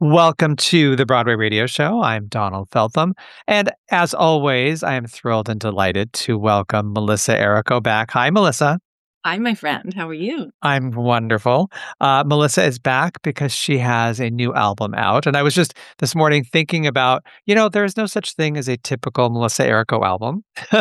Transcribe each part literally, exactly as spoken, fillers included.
Welcome to the Broadway Radio Show. I'm Donald Feltham. And as always, I am thrilled and delighted to welcome Melissa Errico back. Hi, Melissa. Hi, my friend. How are you? I'm wonderful. Uh, Melissa is back because she has a new album out. And I was just this morning thinking about, you know, there is no such thing as a typical Melissa Errico album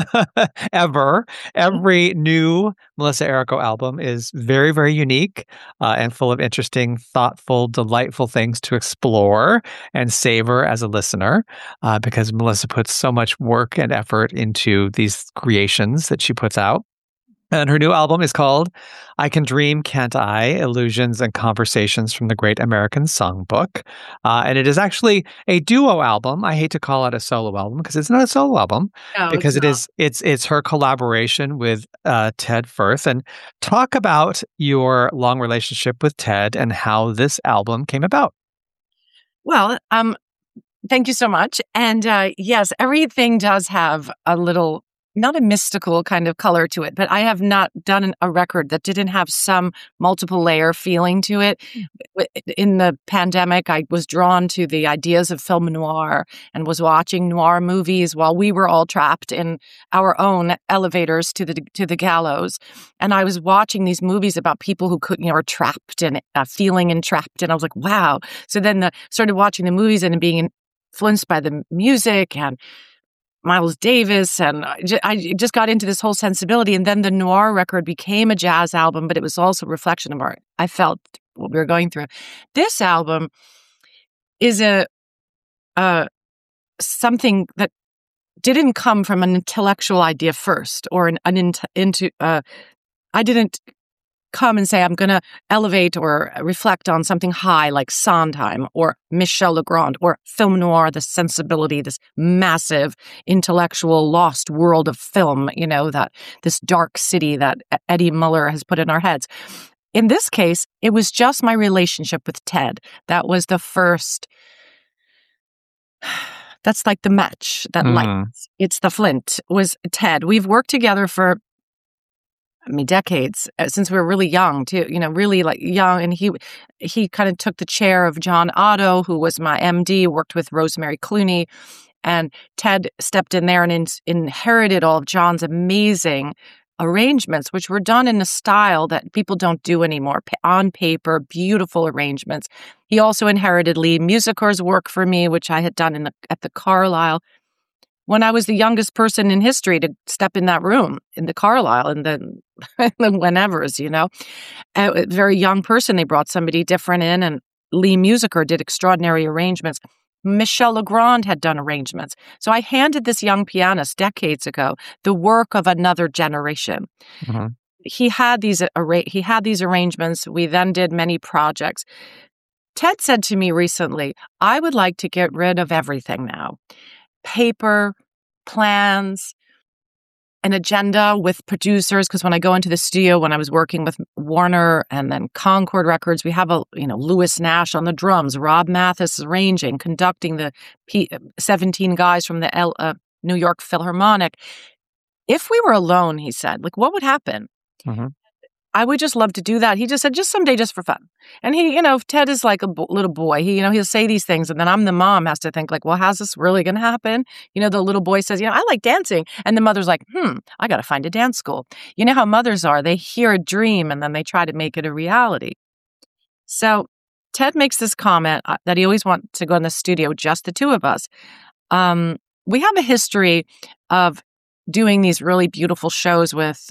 ever. Every new Melissa Errico album is very, very unique uh, and full of interesting, thoughtful, delightful things to explore and savor as a listener uh, because Melissa puts so much work and effort into these creations that she puts out. And her new album is called I Can Dream, Can't I? Illusions and Conversations from the Great American Songbook. Uh, and it is actually a duo album. I hate to call it a solo album because it's not a solo album No, because it's it not. is it's it's her collaboration with uh, Ted Firth. And talk about your long relationship with Ted and how this album came about. Well, um, thank you so much. And uh, yes, everything does have a little, not a mystical kind of color to it, but I have not done a record that didn't have some multiple layer feeling to it. In the pandemic, I was drawn to the ideas of film noir and was watching noir movies while we were all trapped in our own elevators to the to the gallows. And I was watching these movies about people who could, you know, are trapped and uh, feeling entrapped. And I was like, wow. So then the, started watching the movies and being influenced by the music and Miles Davis, and I ju- I just got into this whole sensibility. And then the noir record became a jazz album, but it was also a reflection of art. I felt what we were going through. This album is a uh, something that didn't come from an intellectual idea first, or an, an int- into. Uh, I didn't come and say, I'm going to elevate or reflect on something high like Sondheim or Michel Legrand or film noir, the sensibility, this massive intellectual lost world of film, you know, that this dark city that Eddie Muller has put in our heads. In this case, it was just my relationship with Ted. That was the first, that's like the match that Mm. lights. It's the flint, was Ted. We've worked together for I mean, decades, uh, since we were really young, too, you know, really like young. And he he kind of took the chair of John Otto, who was my M D, worked with Rosemary Clooney. And Ted stepped in there and in, inherited all of John's amazing arrangements, which were done in a style that people don't do anymore. Pa- on paper, beautiful arrangements. He also inherited Lee Musicor's work for me, which I had done in the, at the Carlisle. When I was the youngest person in history to step in that room, in the Carlisle, and then the whenevers, you know, a very young person, they brought somebody different in, and Lee Musiker did extraordinary arrangements. Michel Legrand had done arrangements. So I handed this young pianist decades ago the work of another generation. Mm-hmm. He had these arra- he had these arrangements. We then did many projects. Ted said to me recently, I would like to get rid of everything now. Paper, plans, an agenda with producers. Because when I go into the studio, when I was working with Warner and then Concord Records, we have a, you know, Lewis Nash on the drums, Rob Mathis arranging, conducting the P- seventeen guys from the L- uh, New York Philharmonic. If we were alone, he said, like, what would happen? Mm-hmm. I would just love to do that. He just said, just someday, just for fun. And he, you know, Ted is like a bo- little boy. He, you know, he'll say these things. And then I'm the mom, has to think like, well, how's this really going to happen? You know, the little boy says, you know, I like dancing. And the mother's like, hmm, I got to find a dance school. You know how mothers are. They hear a dream and then they try to make it a reality. So Ted makes this comment uh, that he always wants to go in the studio, just the two of us. Um, we have a history of doing these really beautiful shows with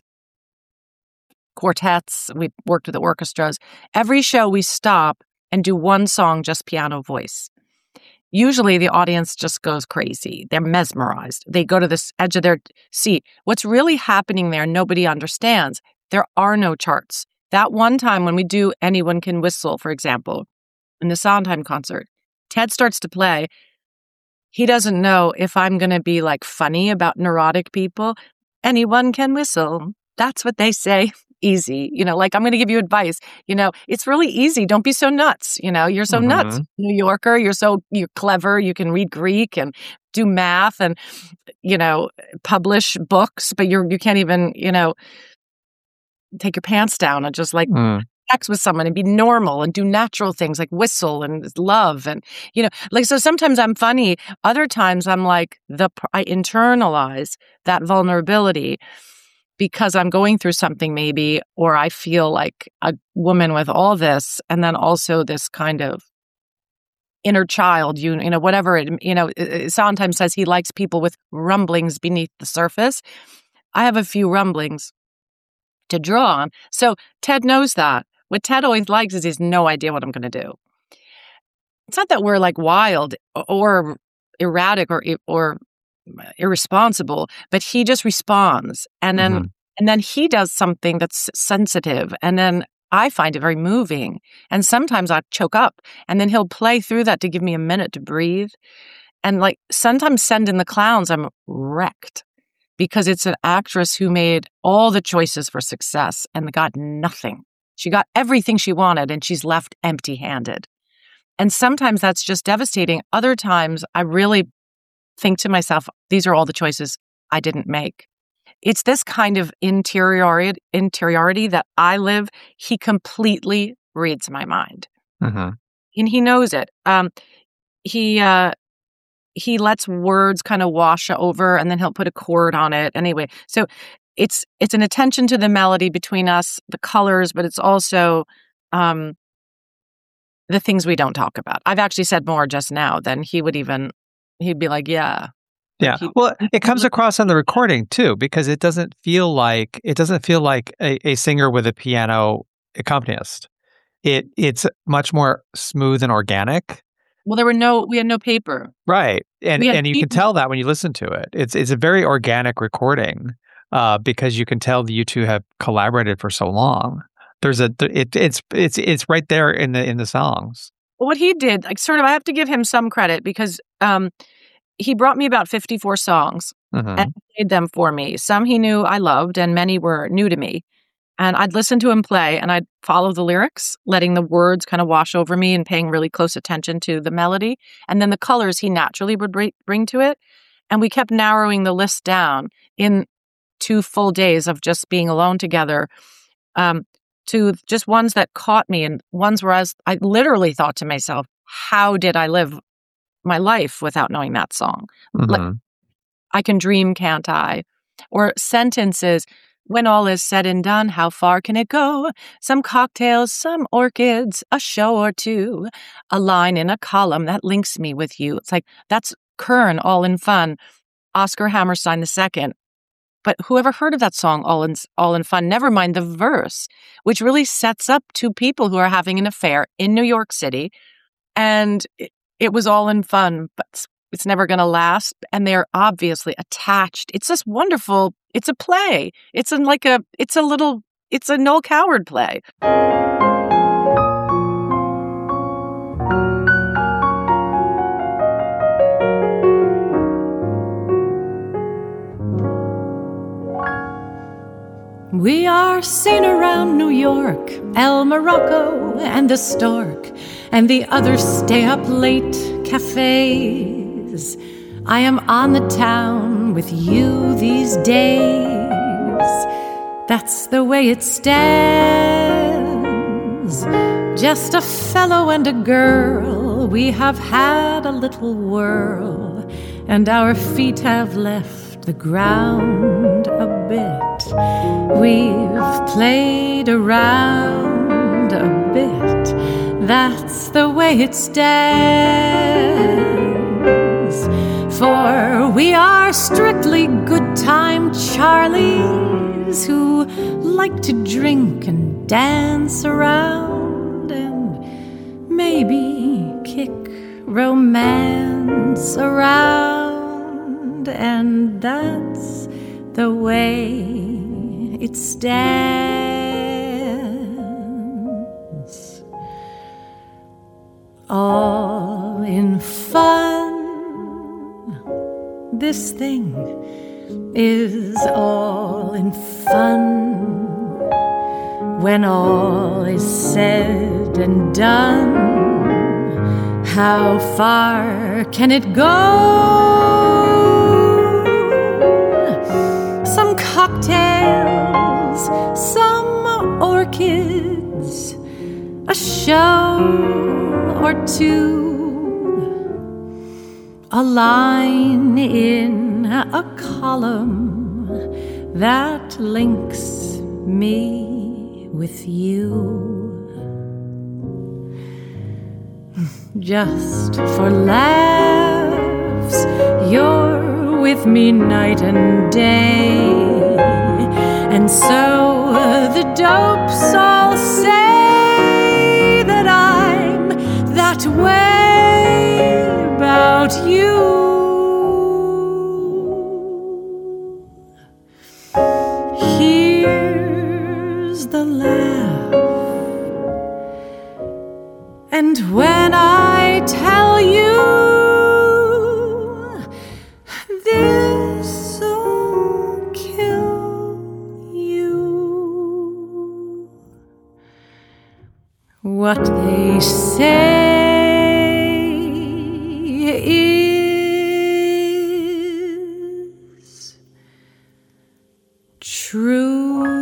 quartets. We've worked with the orchestras. Every show we stop and do one song, just piano voice. Usually the audience just goes crazy. They're mesmerized. They go to the edge of their seat. What's really happening there, nobody understands. There are no charts. That one time when we do Anyone Can Whistle, for example, in the Sondheim concert, Ted starts to play. He doesn't know if I'm going to be like funny about neurotic people. Anyone can whistle. That's what they say. Easy. You know, like I'm going to give you advice. You know, it's really easy. Don't be so nuts. You know, you're so Mm-hmm. nuts. New Yorker, you're so, you're clever. You can read Greek and do math and, you know, publish books, but you're, you can't even, you know, take your pants down and just like, Mm. sex with someone and be normal and do natural things like whistle and love. And, you know, like, so sometimes I'm funny. Other times I'm like, the I internalize that vulnerability because I'm going through something maybe, or I feel like a woman with all this, and then also this kind of inner child, you, you know, whatever it, you know, Sondheim says he likes people with rumblings beneath the surface. I have a few rumblings to draw on. So Ted knows that. What Ted always likes is he has no idea what I'm going to do. It's not that we're like wild or erratic or or irresponsible, but he just responds. And then mm-hmm. and then he does something that's sensitive. And then I find it very moving. And sometimes I choke up, and then he'll play through that to give me a minute to breathe. And like sometimes Send in the Clowns, I'm wrecked because it's an actress who made all the choices for success and got nothing. She got everything she wanted and she's left empty-handed. And sometimes that's just devastating. Other times I really think to myself, these are all the choices I didn't make. It's this kind of interiority, interiority that I live. He completely reads my mind. Mm-hmm. And he knows it. Um, he uh, he lets words kind of wash over, and then he'll put a chord on it. Anyway, so it's it's an attention to the melody between us, the colors, but it's also um, the things we don't talk about. I've actually said more just now than he would even, he'd be like, yeah. Yeah. Well, it comes across on the recording too, because it doesn't feel like, it doesn't feel like a, a singer with a piano accompanist. It It's much more smooth and organic. Well, there were no, we had no paper. Right. And and you people. can tell that when you listen to it. It's it's a very organic recording uh, because you can tell that you two have collaborated for so long. There's a, it, it's, it's, it's right there in the, in the songs. What he did, like sort of, I have to give him some credit because, um, he brought me about fifty-four songs mm-hmm. and played them for me. Some he knew I loved, and many were new to me. And I'd listen to him play, and I'd follow the lyrics, letting the words kind of wash over me and paying really close attention to the melody. And then the colors he naturally would bring to it. And we kept narrowing the list down in two full days of just being alone together um, to just ones that caught me and ones where I, was, I literally thought to myself, how did I live my life without knowing that song? Mm-hmm. Like, I can dream, can't I? Or sentences, when all is said and done, how far can it go? Some cocktails, some orchids, a show or two, a line in a column that links me with you. It's like, that's Kern, All in Fun, Oscar Hammerstein the second. But whoever heard of that song, All in, All in Fun, never mind the verse, which really sets up two people who are having an affair in New York City. And it, it was all in fun, but it's never going to last. And they're obviously attached. It's this wonderful, it's a play. It's in like a, it's a little, it's a Noel Coward play. We are seen around New York, El Morocco and the Stork, and the other stay-up-late cafes. I am on the town with you these days. That's the way it stands. Just a fellow and a girl. We have had a little whirl, and our feet have left the ground a bit. We've played around a bit. That's the way it stands. For we are strictly good time Charlies who like to drink and dance around and maybe kick romance around. And that's the way it stands. All in fun. This thing is all in fun. When all is said and done, how far can it go? Some cocktails, some orchids, show or two, a line in a column that links me with you. Just for laughs, you're with me night and day, and so the dopes all say that I'm that way about you. Here's the laugh, and when I tell you this'll kill you, what they say is true.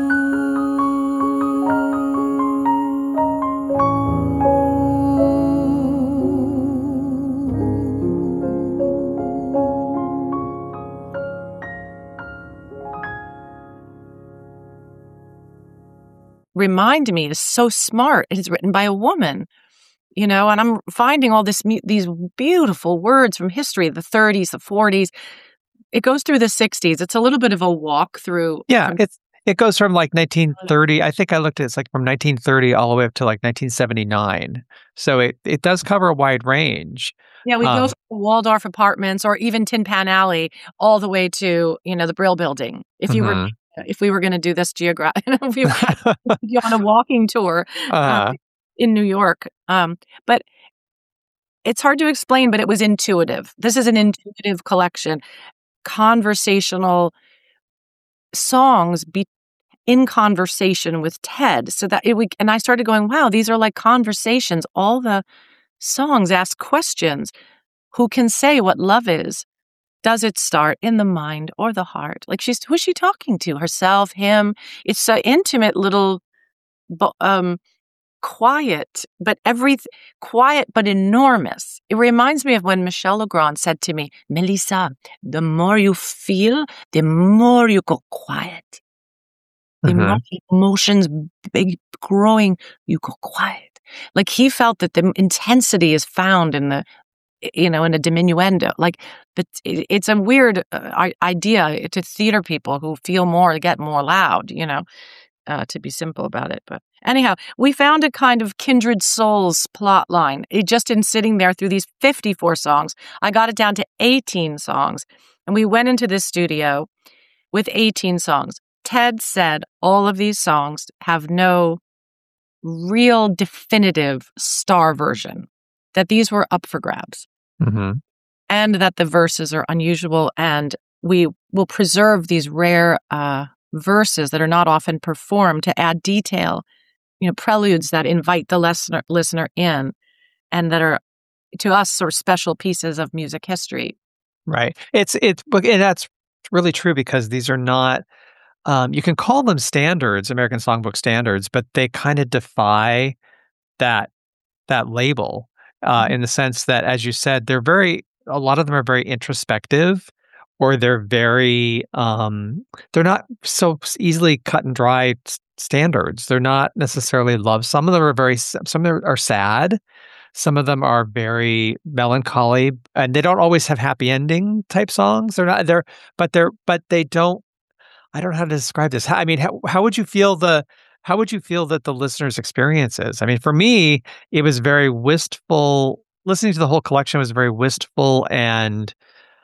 Remind Me is so smart. It is written by a woman, you know, and I'm finding all this these beautiful words from history, the thirties, the forties. It goes through the sixties. It's a little bit of a walk through. Yeah, from- it's it goes from like nineteen thirty. I think I looked at it's like from nineteen thirty all the way up to like nineteen seventy-nine. So it it does cover a wide range. Yeah, we Um, go from the Waldorf Apartments or even Tin Pan Alley all the way to, you know, the Brill Building. If you were Mhm. if we were going to do this geographic, if we were on a walking tour uh, um, in New York. Um, but it's hard to explain, but it was intuitive. This is an intuitive collection. Conversational songs be in conversation with Ted. So that it we and I started going, wow, these are like conversations. All the songs ask questions. Who can say what love is? Does it start in the mind or the heart? Like she's who's she talking to? Herself, him? It's an intimate little um quiet, but every quiet but enormous. It reminds me of when Michel Legrand said to me, Melissa, the more you feel, the more you go quiet. The Mhm. more emotions big growing, you go quiet. Like he felt that the intensity is found in the, you know, in a diminuendo. Like, but it, it's a weird uh, idea to theater people who feel more get more loud, you know. Uh, to be simple about it. But anyhow, we found a kind of kindred souls plot line. It just in sitting there through these fifty-four songs, I got it down to eighteen songs. And we went into this studio with eighteen songs. Ted said all of these songs have no real definitive star version, that these were up for grabs. Mhm. And that the verses are unusual, and we will preserve these rare uh, verses that are not often performed to add detail, you know, preludes that invite the listener listener in, and that are to us sort of special pieces of music history. Right. It's it's but and that's really true because these are not um, you can call them standards, American Songbook standards, but they kind of defy that that label uh, Mhm. in the sense that, as you said, they're very a lot of them are very introspective, or they're very um, they're not so easily cut and dry s- standards. They're not necessarily love. Some of them are very s- some of them are sad. Some of them are very melancholy, and they don't always have happy ending type songs. They're not they're but they're but they don't. I don't know how to describe this. How, I mean, how how would you feel the how would you feel that the listener's experience is? I mean, for me, it was very wistful. Listening to the whole collection was very wistful and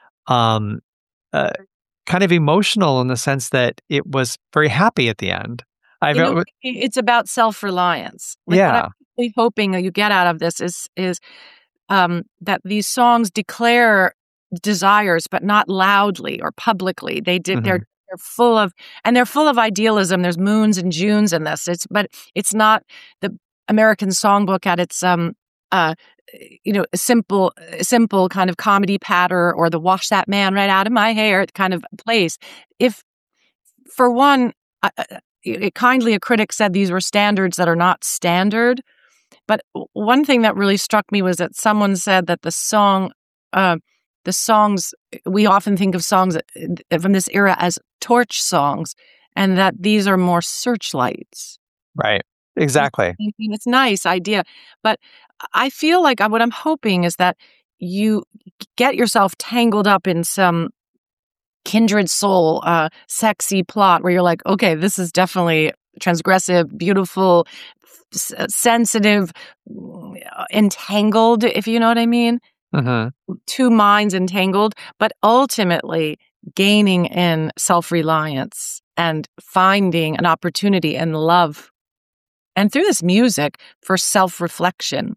um, uh, kind of emotional in the sense that it was very happy at the end. I You know, felt, it's about self-reliance. Like what I'm yeah. really hoping that you get out of this is is um, that these songs declare desires, but not loudly or publicly. They did. They're Mhm. they're full of and they're full of idealism. There's moons and Junes in this. It's but it's not the American Songbook at its um uh you know simple simple kind of comedy patter or the wash that man right out of my hair kind of place. If for one, uh, uh, it, kindly a critic said these were standards that are not standard. But one thing that really struck me was that someone said that the song, uh, the songs, we often think of songs from this era as torch songs, and that these are more searchlights. Right. Exactly. It's a nice idea. But I feel like what I'm hoping is that you get yourself tangled up in some kindred soul, uh, sexy plot where you're like, okay, this is definitely transgressive, beautiful, s- sensitive, entangled, if you know what I mean. Mm-hmm. Two minds entangled, but ultimately gaining in self-reliance and finding an opportunity and love. And through this music for self-reflection.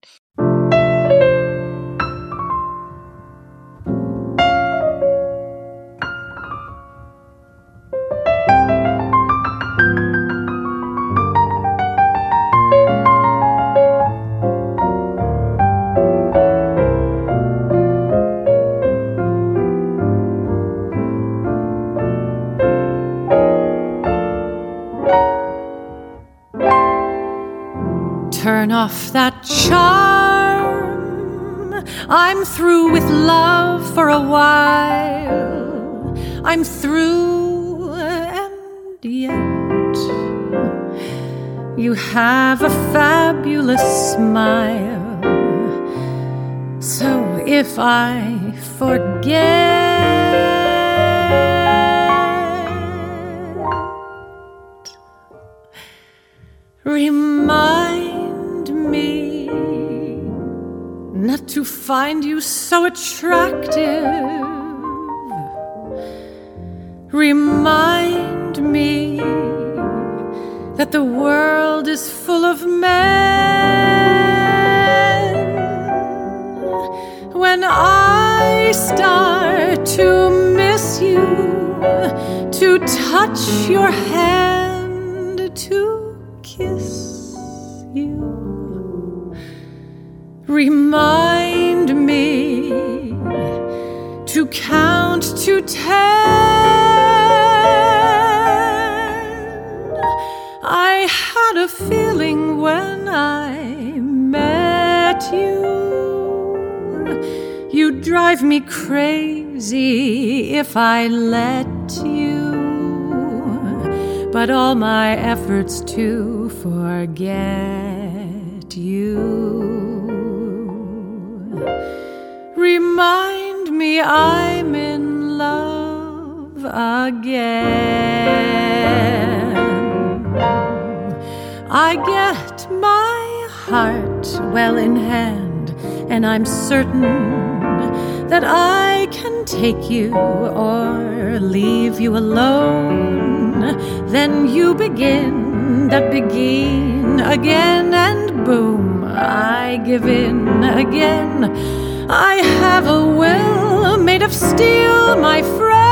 Turn off that charm. I'm through with love for a while. I'm through, and yet you have a fabulous smile. So if I forget, remind me not to find you so attractive. Remind me that the world is full of men. When I start to miss you, to touch your hand, to kiss you, remind me to count to ten. I had a feeling when I met you, you'd drive me crazy if I let you. But all my efforts to forget you remind me I'm in love again. I get my heart well in hand, and I'm certain that I can take you or leave you alone. Then you begin, that begin again, and boom, I give in again. I have a will made of steel, my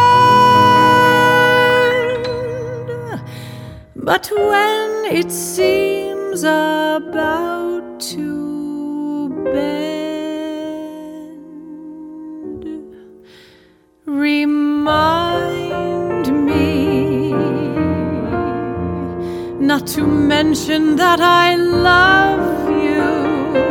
friend. But when it seems about to bend, remind me not to mention that I love you.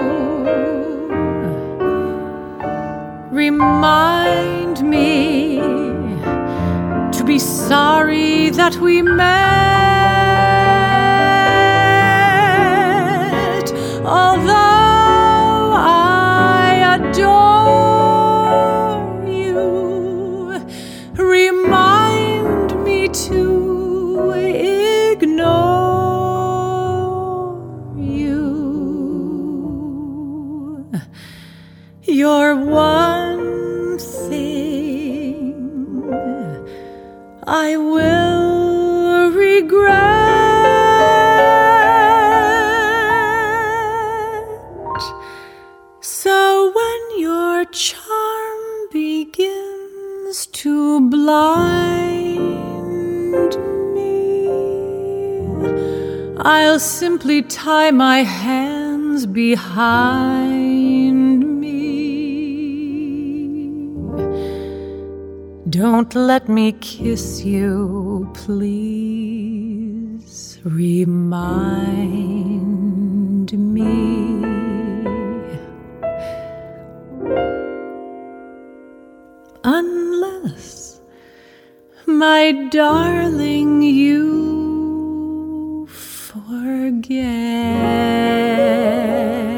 Remind me to be sorry that we met. Although I adore you, remind me to ignore you. You're one thing I will regret. So when your charm begins to blind me, I'll simply tie my hands behind me. Don't let me kiss you, please. Remind me. unless, my darling, you forget.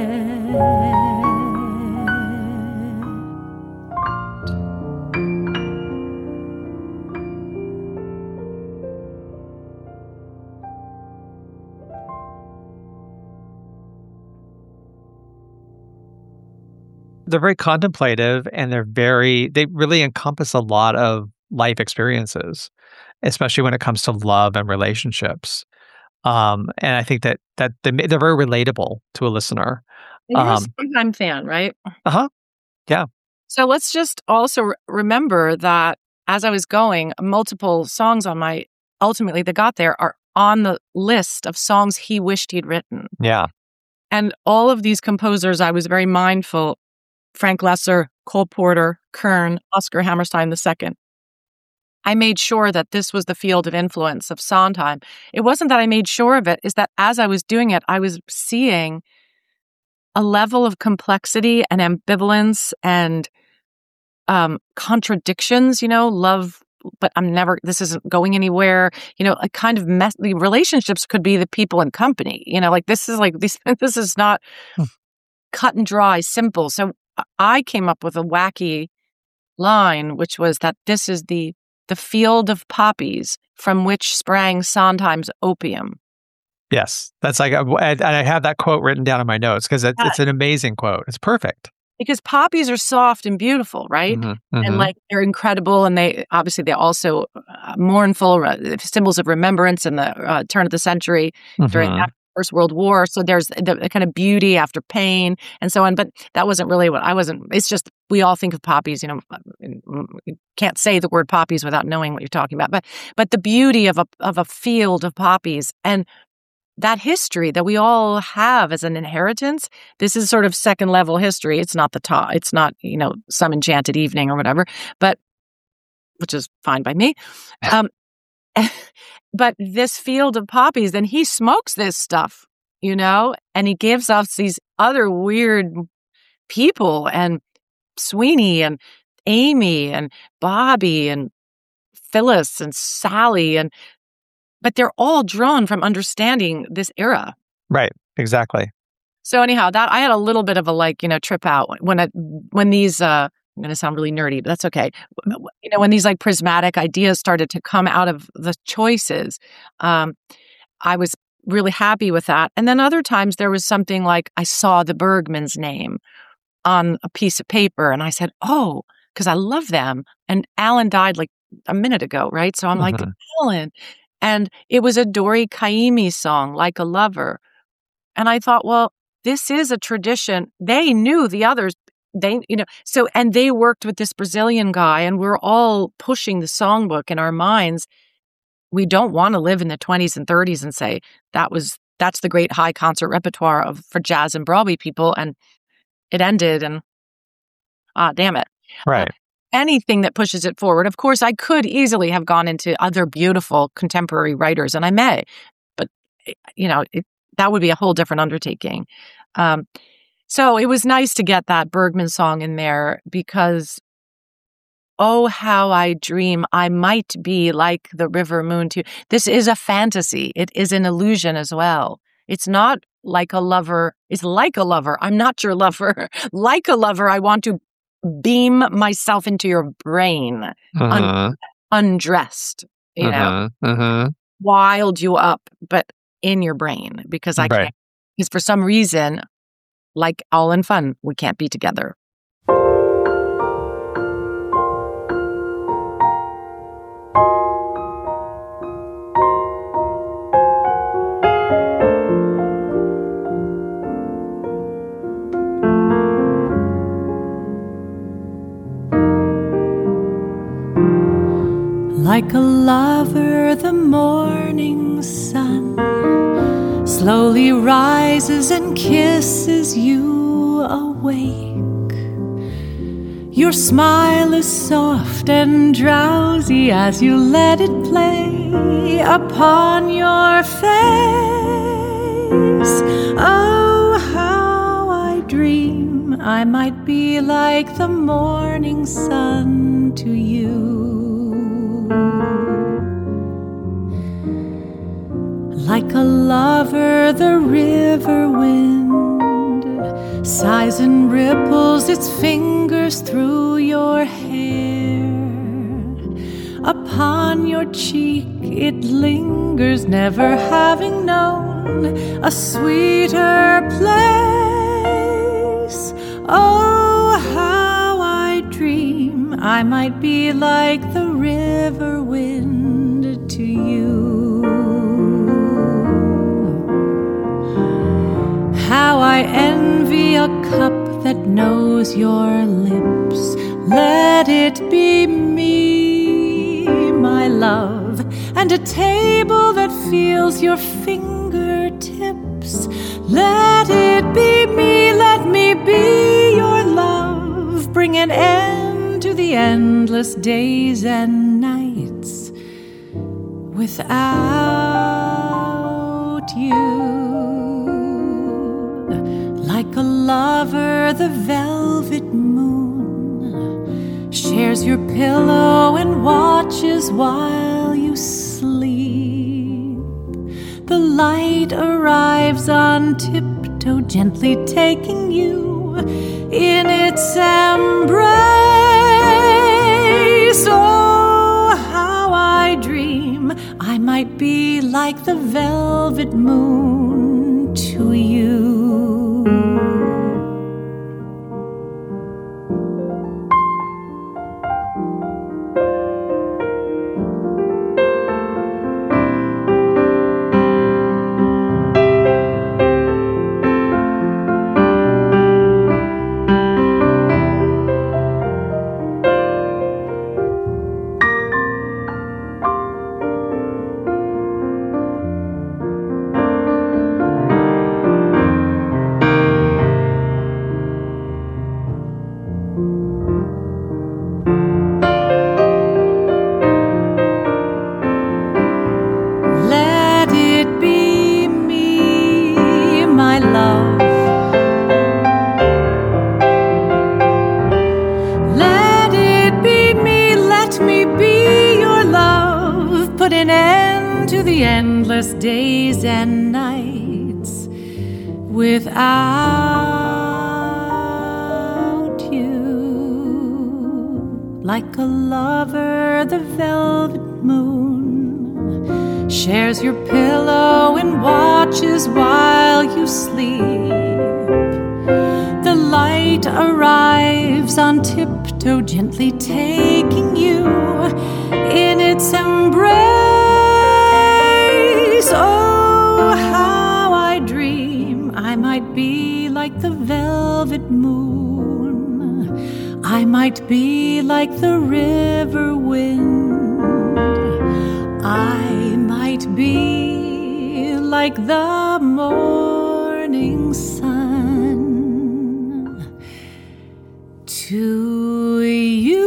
They're very contemplative and they're very they really encompass a lot of life experiences, especially when it comes to love and relationships. Um, and I think that that they ma they're very relatable to a listener. And you're a Um Sondheim fan, right? Uh-huh. Yeah. So let's just also re- remember that as I was going, multiple songs on my ultimately that got there are on the list of songs he wished he'd written. Yeah. And all of these composers, I was very mindful. Frank Lesser, Cole Porter, Kern, Oscar Hammerstein the second. I made sure that this was the field of influence of Sondheim. It wasn't that I made sure of it, is that as I was doing it, I was seeing a level of complexity and ambivalence and um, contradictions, you know, love, but I'm never, this isn't going anywhere, you know, a kind of mess. The relationships could be the people and company, you know, like this is like, this, this is not cut and dry, simple. So I came up with a wacky line, which was that this is the the field of poppies from which sprang Sondheim's opium. Yes. That's like, a, and I have that quote written down in my notes because it's, Yeah. it's an amazing quote. It's perfect. Because poppies are soft and beautiful, right? Mhm, And mhm. like they're incredible, and they obviously they're also uh, mournful, uh, symbols of remembrance in the uh, turn of the century during Mhm. the First World War. So there's the, the kind of beauty after pain and so on. But that wasn't really what I wasn't. It's just we all think of poppies. You know, you can't say the word poppies without knowing what you're talking about. But but the beauty of a of a field of poppies and that history that we all have as an inheritance. This is sort of second level history. It's not the top. It's not, you know, some enchanted evening or whatever, but which is fine by me. Um, but this field of poppies, then he smokes this stuff, you know, and he gives us these other weird people and Sweeney and Amy and Bobby and Phyllis and Sally and but they're all drawn from understanding this era. Right. Exactly. So anyhow, that I had a little bit of a like, you know, trip out when I, when these uh I'm going to sound really nerdy, but that's okay. You know, when these like prismatic ideas started to come out of the choices, um, I was really happy with that. And then other times there was something like I saw the Bergmans' name on a piece of paper and I said, oh, because I love them. And Alan died like a minute ago, right? So I'm like, Mhm. Alan. And it was a Dori Caymmi song, Like a Lover. And I thought, well, this is a tradition. They knew the others. They, you know, so, and they worked with this Brazilian guy and we're all pushing the songbook in our minds. We don't want to live in the twenties and thirties and say that was, that's the great high concert repertoire of for jazz and Broadway people. And it ended and, ah, damn it. Right. Anything that pushes it forward. Of course, I could easily have gone into other beautiful contemporary writers, and I may, but you know, it, that would be a whole different undertaking. Um, so it was nice to get that Bergman song in there because, oh, how I dream I might be like the river moon too. This is a fantasy. It is an illusion as well. It's not like a lover. It's like a lover. I'm not your lover. Like a lover, I want to beam myself into your brain, un- Mhm. undressed, you know, Mhm. Mhm. wild you up, but in your brain because I Right. can't, because for some reason, like all in fun, we can't be together. Like a lover, the morning sun slowly rises and kisses you awake. Your smile is soft and drowsy as you let it play upon your face. Oh, how I dream I might be like the morning sun to you. Like a lover, the river wind sighs and ripples its fingers through your hair. Upon your cheek it lingers, never having known a sweeter place. Oh, how I dream I might be like the river wind to you. How I envy a cup that knows your lips. Let it be me, my love, and a table that feels your fingertips. Let it be me, let me be your love. Bring an end to the endless days and nights without you. Like a lover, the velvet moon shares your pillow and watches while you sleep. The light arrives on tiptoe, gently taking you in its embrace. Oh, how I dream I might be like the velvet moon to you. Days and nights without you. Like a lover, the velvet moon shares your pillow and watches while you sleep. The light arrives on tiptoe, gently taking you in its embrace. Oh, how I dream I might be like the velvet moon. I might be like the river wind. I might be like the morning sun to you.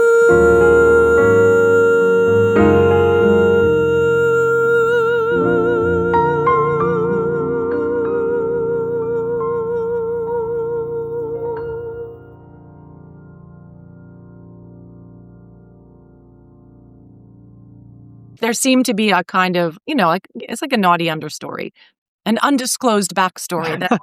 There seemed to be a kind of, you know, like it's like a naughty understory, an undisclosed backstory. That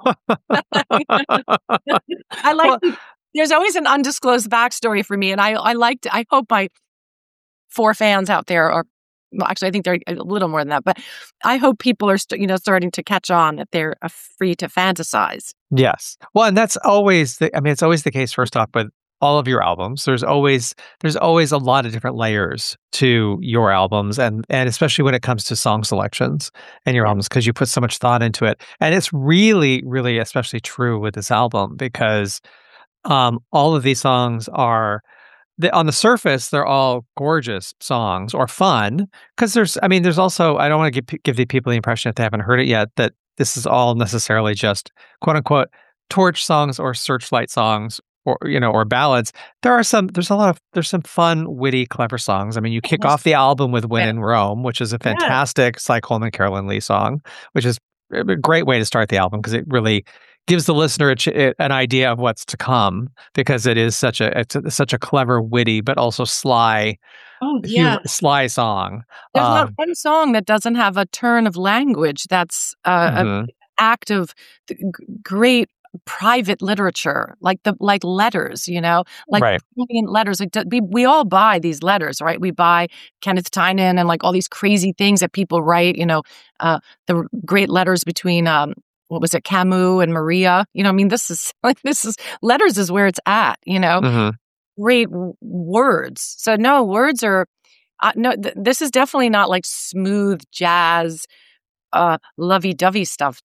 I like. Well, there's always an undisclosed backstory for me, and I I liked. I hope my four fans out there are. Well, actually, I think they're a little more than that, but I hope people are, st- you know, starting to catch on that they're uh, free to fantasize. Yes. Well, and that's always the. I mean, it's always the case. First off, with all of your albums, there's always there's always a lot of different layers to your albums, and and especially when it comes to song selections and your albums, because you put so much thought into it. And it's really, really especially true with this album because um, all of these songs are. The, on the surface, they're all gorgeous songs or fun because there's, I mean, there's also, I don't want to give, give the people the impression if they haven't heard it yet that this is all necessarily just quote unquote torch songs or searchlight songs or, you know, or ballads. There are some, there's a lot of, there's some fun, witty, clever songs. I mean, you kick off the album with When yeah. in Rome, which is a fantastic yeah. Cy Coleman, Carolyn Lee song, which is a great way to start the album because it really gives the listener a ch- an idea of what's to come because it is such a it's a, such a clever, witty, but also sly, Oh, humor, yeah. sly song. There's not Um, one song that doesn't have a turn of language that's uh, an mhm. act of th- g- great private literature, like the like letters, you know, like Right. brilliant letters. Like d- we we all buy these letters, right? We buy Kenneth Tynan and like all these crazy things that people write. You know, uh, the r- great letters between um, what was it, Camus and Maria. You know, I mean, this is like this is letters is where it's at. You know, Mhm. great w- words. So no, words are uh, no. Th- this is definitely not like smooth jazz, uh, lovey-dovey stuff.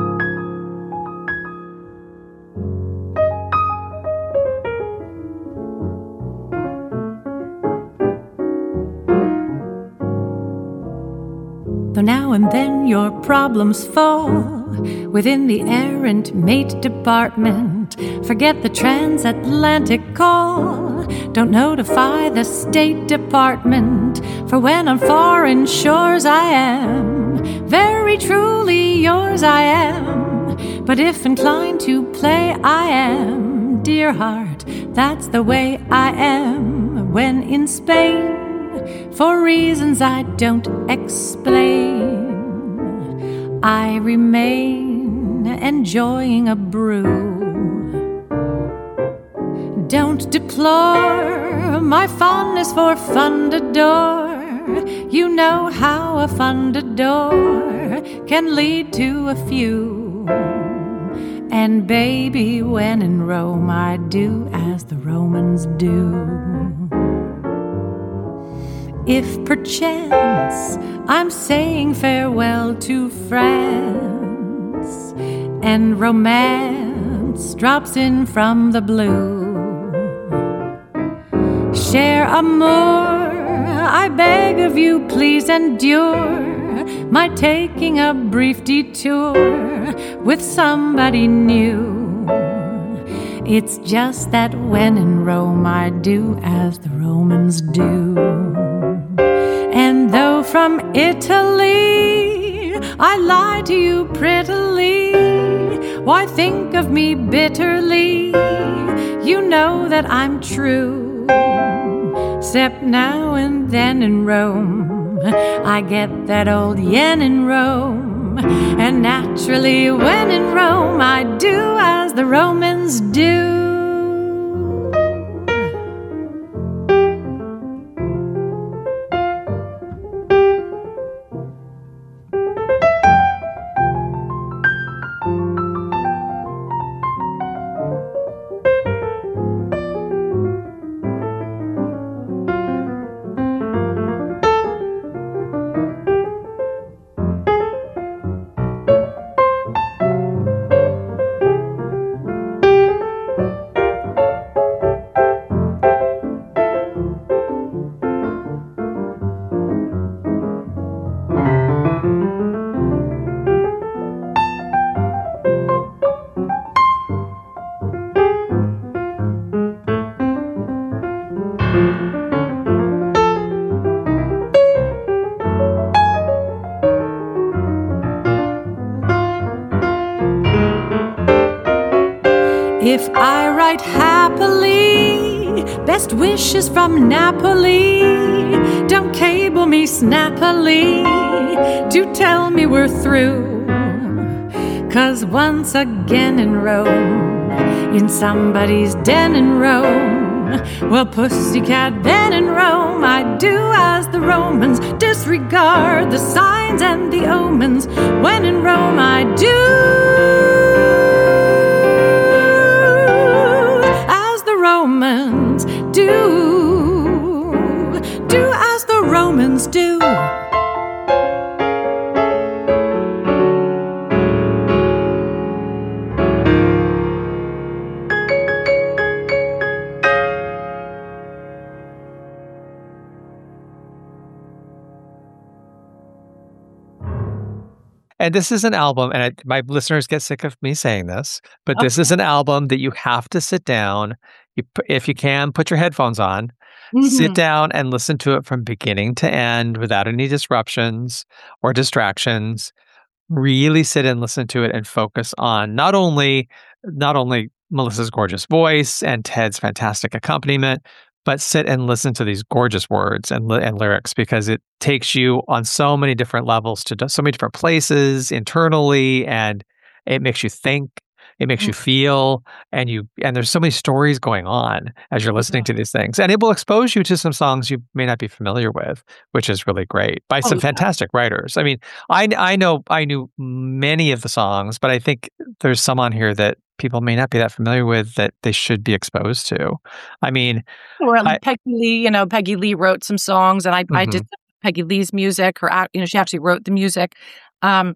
Though now and then your problems fall within the errant mate department, forget the transatlantic call. Don't notify the State Department, for when on foreign shores I am, very truly yours I am. But if inclined to play I am, dear heart, that's the way I am when in Spain. For reasons I don't explain, I remain enjoying a brew. Don't deplore my fondness for Fundador. You know how a Fundador can lead to a few. And baby, when in Rome, I do as the Romans do. If perchance I'm saying farewell to France, and romance drops in from the blue, cher amour, I beg of you, please endure my taking a brief detour with somebody new. It's just that when in Rome, I do as the Romans do. And though from Italy I lie to you prettily, why think of me bitterly? You know that I'm true. Except now and then in Rome, I get that old yen in Rome. And naturally when in Rome, I do as the Romans do. If I write happily, best wishes from Napoli. Don't cable me snappily to tell me we're through. 'Cause once again in Rome, in somebody's den in Rome, well, pussycat, then in Rome, I do as the Romans, disregard the signs and the omens. When in Rome, I do Romans do, do as the Romans do. And this is an album, and I, my listeners get sick of me saying this, but this is an album that you have to sit down. You, pu- if you can, put your headphones on, sit Mhm. down and listen to it from beginning to end without any disruptions or distractions. really sit and listen to it and focus on not only not only Melissa's gorgeous voice and Ted's fantastic accompaniment, but sit and listen to these gorgeous words and li- and lyrics, because it takes you on so many different levels to do- so many different places internally, and it makes you think, it makes you feel, and you and there's so many stories going on as you're listening to these things, and it will expose you to some songs you may not be familiar with, which is really great, by Oh, some yeah. fantastic writers. I mean, I I know I knew many of the songs, but I think there's some on here that people may not be that familiar with that they should be exposed to. I mean, Well, I Peggy Lee, you know, Peggy Lee wrote some songs, and I I mhm. did Peggy Lee's music. Her, act- you know, she actually wrote the music. Um,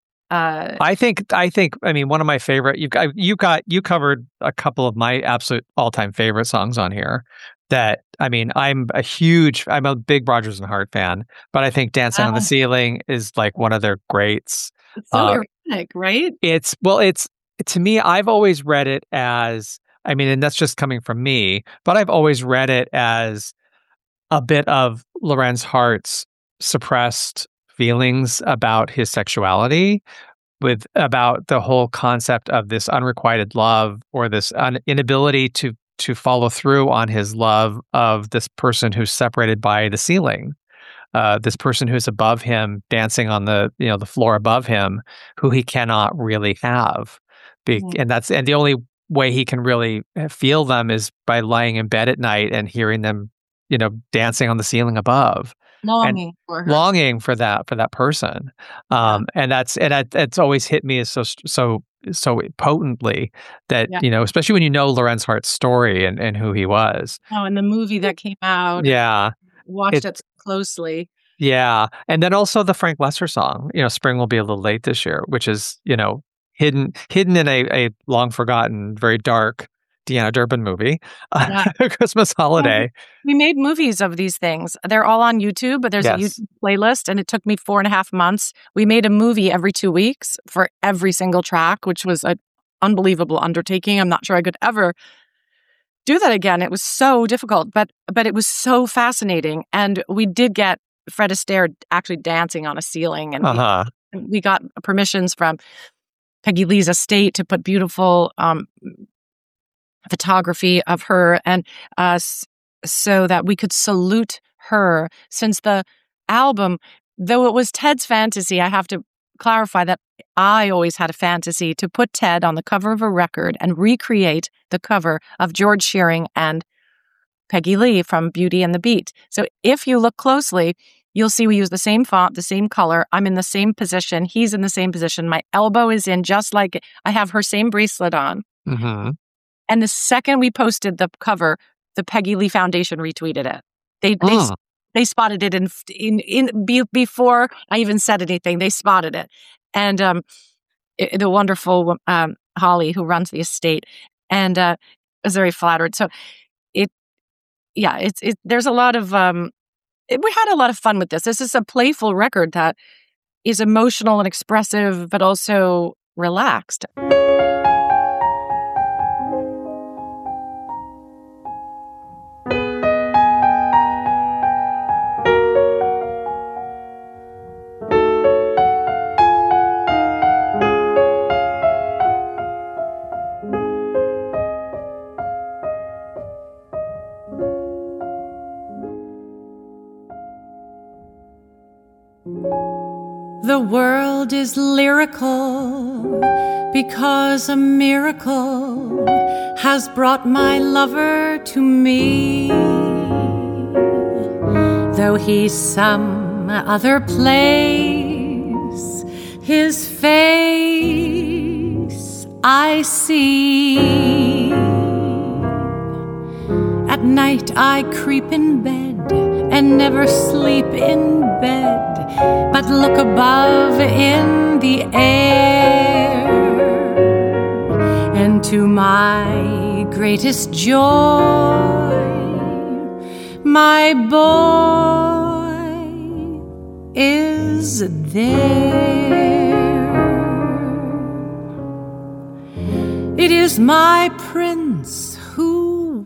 uh, I think I think I mean, one of my favorite, you've got you got you covered a couple of my absolute all-time favorite songs on here that, I mean, I'm a huge I'm a big Rodgers and Hart fan, but I think Dancing on the uh, Ceiling is like one of their greats. it's so Uh, erotic, right? it's well, it's to me, I've always read it as, I mean, and that's just coming from me, but I've always read it as a bit of Lorenz Hart's suppressed feelings about his sexuality, with about the whole concept of this unrequited love, or this un- inability to to follow through on his love of this person who's separated by the ceiling, uh, this person who's above him, dancing on the you know the floor above him, who he cannot really have, Be- Mhm. and that's and the only way he can really feel them is by lying in bed at night and hearing them, you know, dancing on the ceiling above, and Longing for her. longing for that for that person. Yeah. Um, and that's and that, it's always hit me as so st- so so potently that, Yeah. you know, especially when you know Lorenz Hart's story and and who he was. Oh, and the movie that came out, Yeah, watched it it closely. yeah, and then also the Frank Lesser song, you know, "Spring Will Be a Little Late This Year," which is, you know, hidden hidden in a a long forgotten, very dark Deanna Durbin movie, Yeah. Christmas Holiday. We made movies of these things. They're all on YouTube, but there's a Yes. YouTube playlist, and it took me four and a half months. We made a movie every two weeks for every single track, which was an unbelievable undertaking. I'm not sure I could ever do that again. It was so difficult, but but it was so fascinating. And we did get Fred Astaire actually dancing on a ceiling, and we- Uh-huh. we got permissions from Peggy Lee's estate to put beautiful um, photography of her, and uh, s- so that we could salute her. Since the album, though it was Ted's fantasy, I have to clarify that I always had a fantasy to put Ted on the cover of a record and recreate the cover of George Shearing and Peggy Lee from Beauty and the Beat. So if you look closely, you'll see we use the same font, the same color. I'm in the same position. He's in the same position. My elbow is in just like I have her same bracelet on. Mm-hmm. And the second we posted the cover, the Peggy Lee Foundation retweeted it. They they Mm. they spotted it in in in be, before I even said anything. They spotted it, and um, it, the wonderful um Holly, who runs the estate, and uh, is very flattered. So it, yeah, it's it. There's a lot of um, it, we had a lot of fun with this. This is a playful record that is emotional and expressive, but also relaxed. The world is lyrical because a miracle has brought my lover to me. Though he's some other place, his face I see. At night I creep in bed and never sleep in bed, but look above in the air, and to my greatest joy, my boy is there. It is my prince who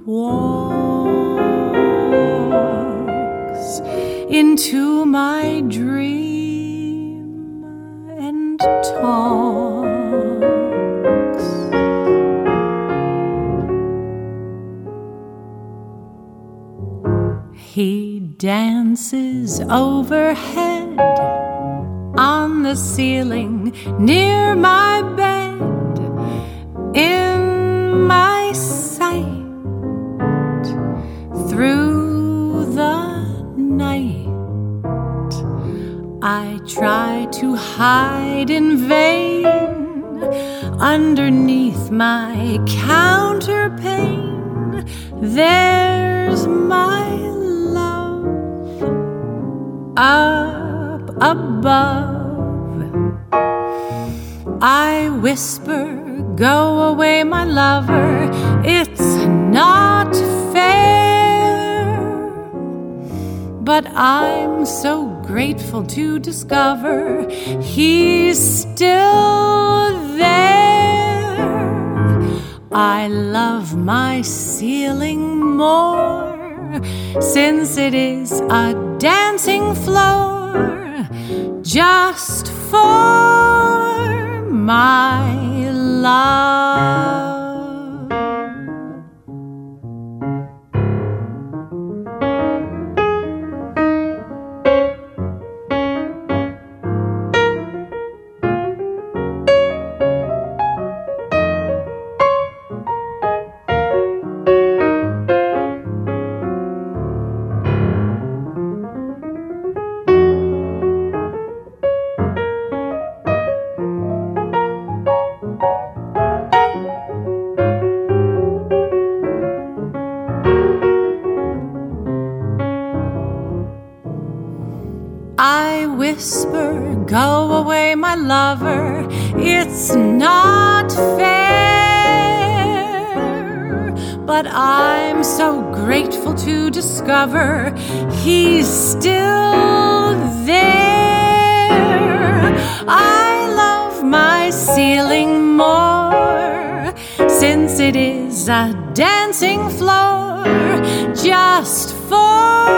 walks into my dream and He dances overhead on the ceiling near my bed, in my sight, through the night. I try to hide in vain underneath my counterpane. There's my love up above. I whisper, go away, my lover, it's not fair. But I'm so grateful to discover he's still there. I love my ceiling more since it is a dancing floor just for my love. I whisper, go away, my lover, it's not fair. But I'm so grateful to discover he's still there. I love my ceiling more since it is a dancing floor just for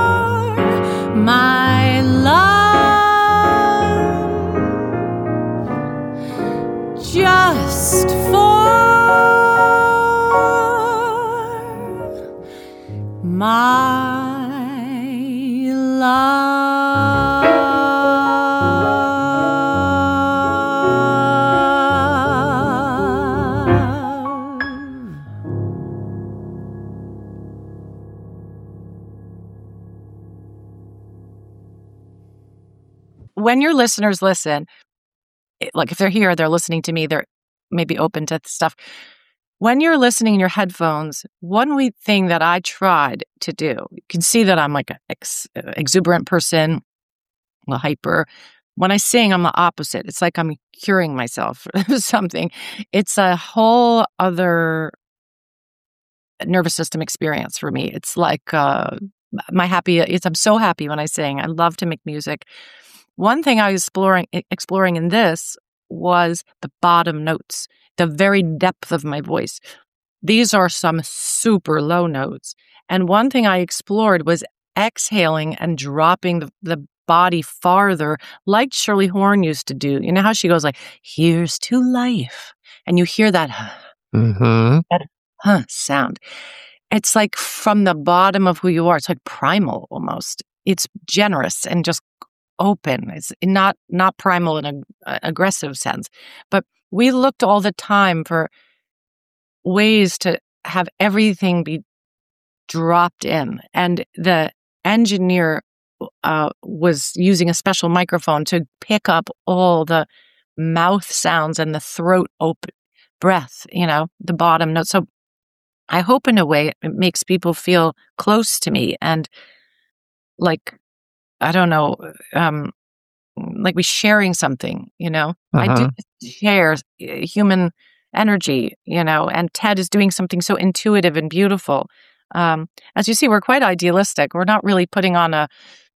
my love, just for my love. When your listeners listen, it- like if they're here, they're listening to me, they're maybe open to stuff. When you're listening in your headphones, one wee thing that I tried to do, you can see that I'm like an ex- exuberant person, a hyper. When I sing, I'm the opposite. It's like I'm curing myself of something. It's a whole other nervous system experience for me. It's like uh, my happy. It's I'm so happy when I sing. I love to make music. One thing I was exploring exploring in this was the bottom notes, the very depth of my voice. These are some super low notes. And one thing I explored was exhaling and dropping the, the body farther, like Shirley Horn used to do. You know how she goes like, here's to life. And you hear that, Mm-hmm. that huh sound. It's like from the bottom of who you are. It's like primal almost. It's generous and just open. It's not not primal in an aggressive sense. But we looked all the time for ways to have everything be dropped in. And the engineer uh, was using a special microphone to pick up all the mouth sounds and the throat open breath, you know, the bottom note. So I hope in a way it makes people feel close to me and like, I don't know, um, like we're sharing something, you know. I do Uh-huh. share uh, human energy, you know, and Ted is doing something so intuitive and beautiful. Um, as you see, we're quite idealistic. We're not really putting on a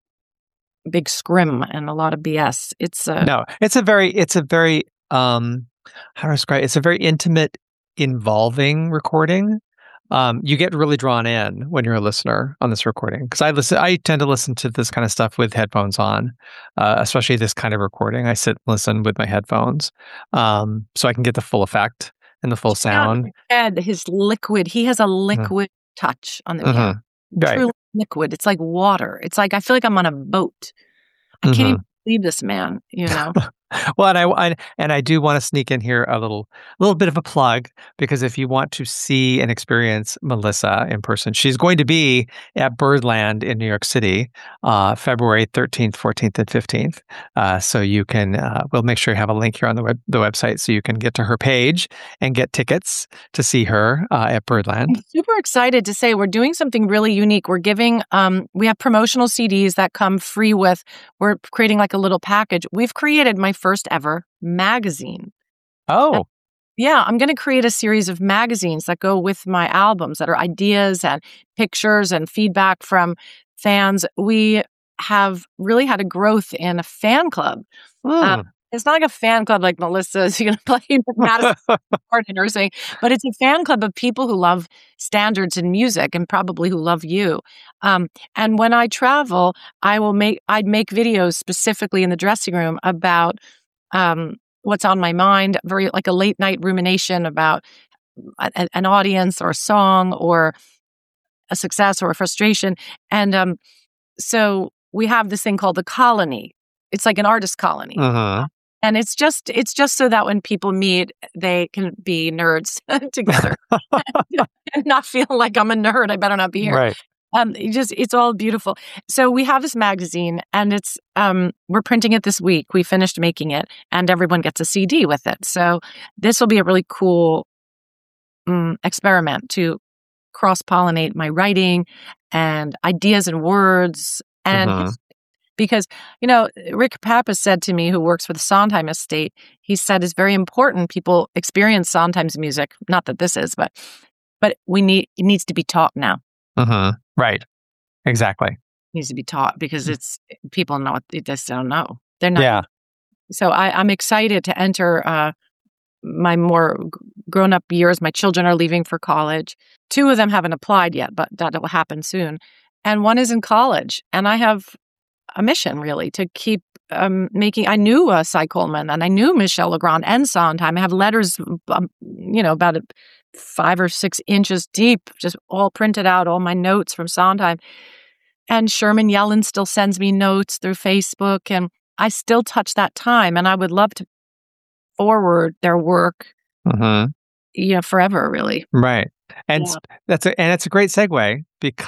big scrim and a lot of B S. It's uh, No, it's a very, it's a very, um, how to describe it? It's a very intimate, involving recording. Um, you get really drawn in when you're a listener on this recording because I listen. I tend to listen to this kind of stuff with headphones on, uh, especially this kind of recording. I sit and listen with my headphones, um, so I can get the full effect and the full sound. Ted, his liquid, he has a liquid touch on the piano. Mhm. Right. truly liquid. It's like water. It's like I feel like I'm on a boat. I can't Mhm. even believe this man, you know? Well, and I I and I do wanna sneak in here a little little bit of a plug, because if you want to see and experience Melissa in person, she's going to be at Birdland in New York City, uh, February thirteenth, fourteenth, and fifteenth. Uh, so you can, uh, we'll make sure you have a link here on the web the website so you can get to her page and get tickets to see her, uh, at Birdland. I'm super excited to say we're doing something really unique. We're giving, um, we have promotional C Ds that come free with, we're creating like a little package. We've created my first ever magazine. Oh. Yeah, I'm going to create a series of magazines that go with my albums that are ideas and pictures and feedback from fans. We have really had a growth in a fan club. Uh, Mm. it's not like a fan club like Melissa's, you're going to play with Madison Martin or something, but it's a fan club of people who love standards in music and probably who love you. Um, and when I travel, I will make, I'd make videos specifically in the dressing room about um, what's on my mind, very like a late night rumination about a, an audience or a song or a success or a frustration. And um, so we have this thing called the Colony. It's like an artist colony. Uh-huh. And it's just it's just so that when people meet, they can be nerds together and not feel like I'm a nerd. I better not be here. Right. Um, it just it's all beautiful. So we have this magazine, and it's um, we're printing it this week. We finished making it, and everyone gets a C D with it. So this will be a really cool um, experiment to cross pollinate my writing and ideas and words, and Uh-huh. because, you know, Rick Pappas said to me, who works for the Sondheim estate, he said it's very important people experience Sondheim's music. Not that this is, but but we need it needs to be taught now. Uh-huh. Right. Exactly. It needs to be taught because it's people know it, they just don't know. They're not. Yeah. So I, I'm excited to enter uh, my more g- grown up years. My children are leaving for college. Two of them haven't applied yet, but that will happen soon. And one is in college, and I have a mission really to keep um, making. I knew uh, Cy Coleman and I knew Michel Legrand and Sondheim. I have letters, um, you know, about a, five or six inches deep, just all printed out, all my notes from Sondheim. And Sherman Yellen still sends me notes through Facebook, and I still touch that time. And I would love to forward their work, Uh-huh. you know, forever, really. Right. And Yeah. s- that's a and it's a great segue,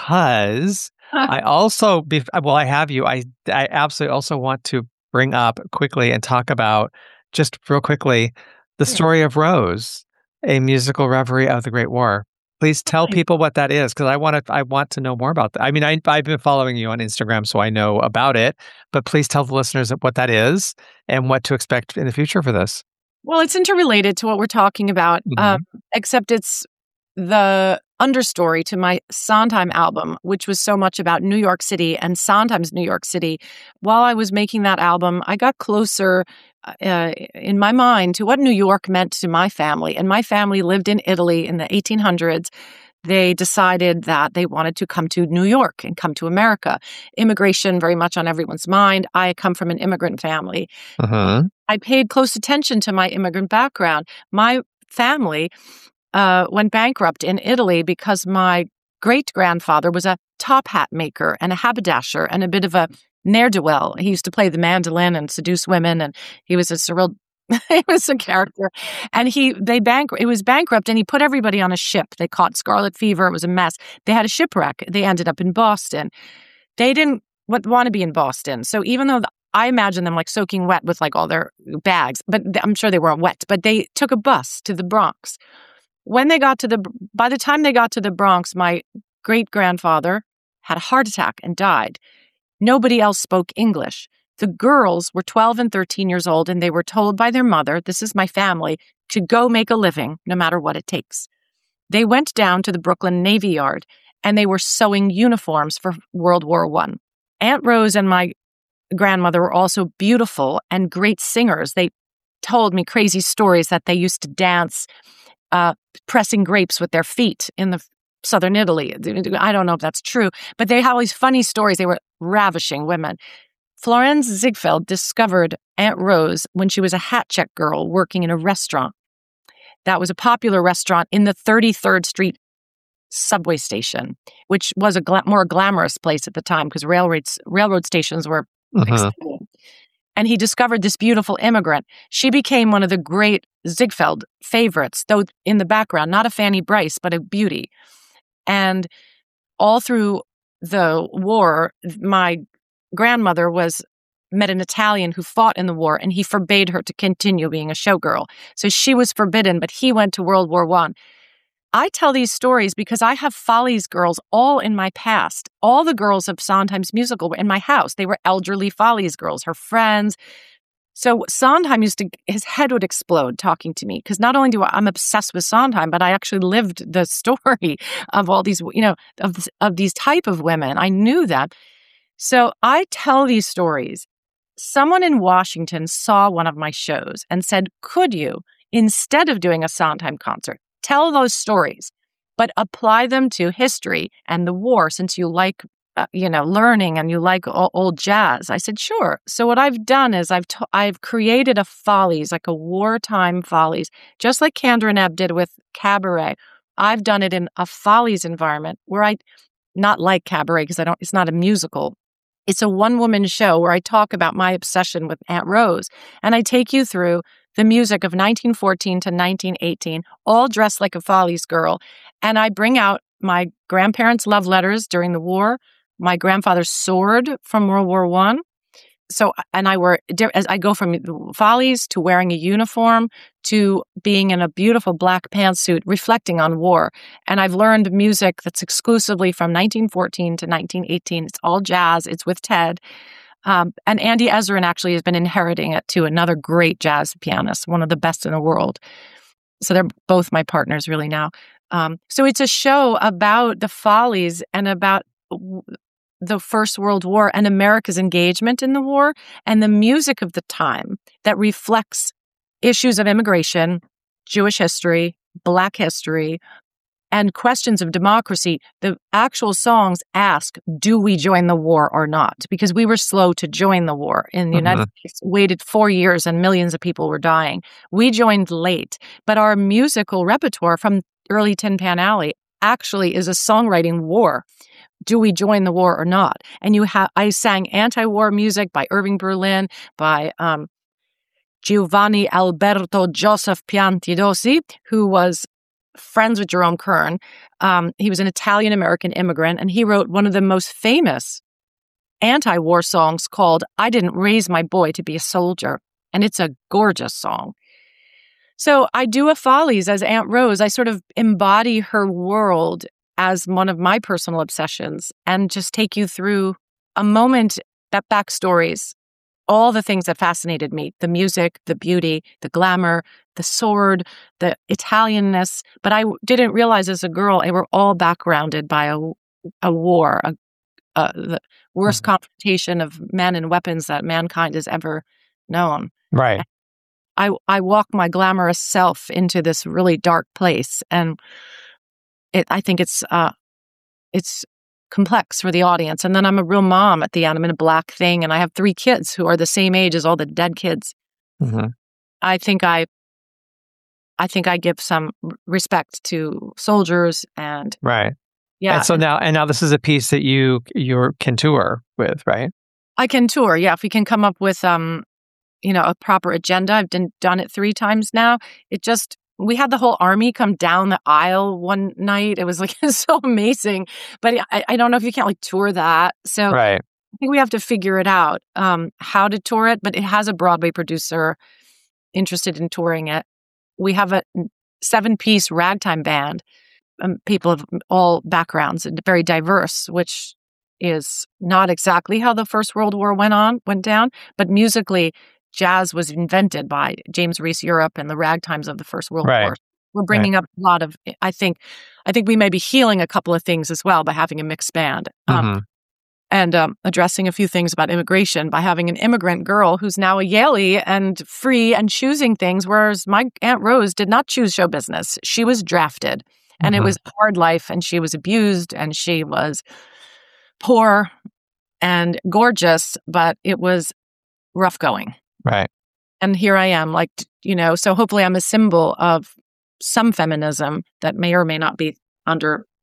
because I also bef- well, I have you. I I absolutely also want to bring up quickly and talk about, just real quickly, the Yeah. story of Rose, a musical reverie of the Great War. Please tell Nice. people what that is, because I want to I want to know more about that. I mean, I I've been following you on Instagram, so I know about it, but please tell the listeners what that is and what to expect in the future for this. Well, it's interrelated to what we're talking about, Mhm. um, except it's the understory to my Sondheim album, which was so much about New York City and Sondheim's New York City. While I was making that album, I got closer uh, in my mind to what New York meant to my family. And my family lived in Italy in the eighteen hundreds. They decided that they wanted to come to New York and come to America. Immigration very much on everyone's mind. I come from an immigrant family. Uh-huh. I paid close attention to my immigrant background. My family uh, went bankrupt in Italy because my great-grandfather was a top hat maker and a haberdasher and a bit of a ne'er-do-well. He used to play the mandolin and seduce women, and he was a surreal he was a character. And he they bank it was bankrupt, and he put everybody on a ship. They caught scarlet fever. It was a mess. They had a shipwreck. They ended up in Boston. They didn't want to be in Boston. So even though the, I imagine them like soaking wet with like all their bags, but th- I'm sure they weren't wet, but they took a bus to the Bronx. When they got to the, by the time they got to the Bronx, my great grandfather had a heart attack and died. Nobody else spoke English. The girls were twelve and thirteen years old, and they were told by their mother, this is my family, to go make a living no matter what it takes. They went down to the Brooklyn Navy Yard, and they were sewing uniforms for World War One. Aunt Rose and my grandmother were also beautiful and great singers. They told me crazy stories that they used to dance uh, pressing grapes with their feet in the southern Italy. I don't know if that's true, but they had all these funny stories. They were ravishing women. Florence Ziegfeld discovered Aunt Rose when she was a hat check girl working in a restaurant. That was a popular restaurant in the thirty-third Street subway station, which was a gla- more glamorous place at the time because railroads railroad stations were Uh-huh. exciting. And he discovered this beautiful immigrant. She became one of the great Ziegfeld favorites, though in the background, not a Fanny Bryce, but a beauty. And all through the war, my grandmother was met an Italian who fought in the war, and he forbade her to continue being a showgirl. So she was forbidden, but he went to World War One. I tell these stories because I have Follies girls all in my past. All the girls of Sondheim's musical were in my house. They were elderly Follies girls, her friends. So Sondheim used to, his head would explode talking to me because not only do I, I'm obsessed with Sondheim, but I actually lived the story of all these, you know, of, of these type of women. I knew that. So I tell these stories. Someone in Washington saw one of my shows and said, could you, instead of doing a Sondheim concert, tell those stories, but apply them to history and the war since you like, uh, you know, learning and you like o- old jazz. I said, sure. So what I've done is I've t- I've created a Follies, like a wartime Follies, just like Kander and Ebb did with Cabaret. I've done it in a Follies environment where I, not like Cabaret because I don't, it's not a musical. It's a one-woman show where I talk about my obsession with Aunt Rose, and I take you through the music of nineteen fourteen to nineteen eighteen, all dressed like a Follies girl. And I bring out my grandparents' love letters during the war, my grandfather's sword from World War One. So, and I wear, as I go from Follies to wearing a uniform to being in a beautiful black pantsuit reflecting on war. And I've learned music that's exclusively from nineteen fourteen to nineteen eighteen. It's all jazz. It's with Ted. Um, and Andy Ezrin actually has been inheriting it to another great jazz pianist, one of the best in the world. So they're both my partners really now. Um, so it's a show about the Follies and about w- the First World War and America's engagement in the war and the music of the time that reflects issues of immigration, Jewish history, Black history, and questions of democracy. The actual songs ask, do we join the war or not? Because we were slow to join the war in the Uh-huh. United States, waited four years and millions of people were dying. We joined late, but our musical repertoire from early Tin Pan Alley actually is a songwriting war. Do we join the war or not? And you have, I sang anti-war music by Irving Berlin, by um, Giovanni Alberto Joseph Piantidosi, who was friends with Jerome Kern. Um, he was an Italian-American immigrant, and he wrote one of the most famous anti-war songs called I Didn't Raise My Boy to Be a Soldier. And it's a gorgeous song. So I do a Follies as Aunt Rose. I sort of embody her world as one of my personal obsessions and just take you through a moment, that backstories, all the things that fascinated me, the music, the beauty, the glamour, the sword, the Italianness. But I didn't realize as a girl, they were all backgrounded by a, a war, a, a, the worst Mhm. confrontation of men and weapons that mankind has ever known. Right. I, I walk my glamorous self into this really dark place. And it, I think it's uh, it's complex for the audience. And then I'm a real mom at the end. I'm in a black thing, and I have three kids who are the same age as all the dead kids. Mhm. I think I, I think I give some respect to soldiers, and Right. yeah, And so now, and now this is a piece that you you can tour with, right? I can tour. Yeah, if we can come up with um, you know, a proper agenda. I've done done it three times now. It just we had the whole army come down the aisle one night. It was like so amazing. But I, I don't know if you can't like tour that. So Right. I think we have to figure it out, um, how to tour it. But it has a Broadway producer interested in touring it. We have a seven-piece ragtime band, um, people of all backgrounds and very diverse, which is not exactly how the First World War went on, went down. But musically, jazz was invented by James Reese Europe and the ragtimes of the First World Right. War. We're bringing up a lot of, I think, I think we may be healing a couple of things as well by having a mixed band. Um, Mhm. and um, addressing a few things about immigration by having an immigrant girl who's now a Yalie and free and choosing things, whereas my Aunt Rose did not choose show business. She was drafted, and Mhm. it was a hard life, and she was abused, and she was poor and gorgeous, but it was rough going. Right. And here I am, like, you know, so hopefully I'm a symbol of some feminism that may or may not be under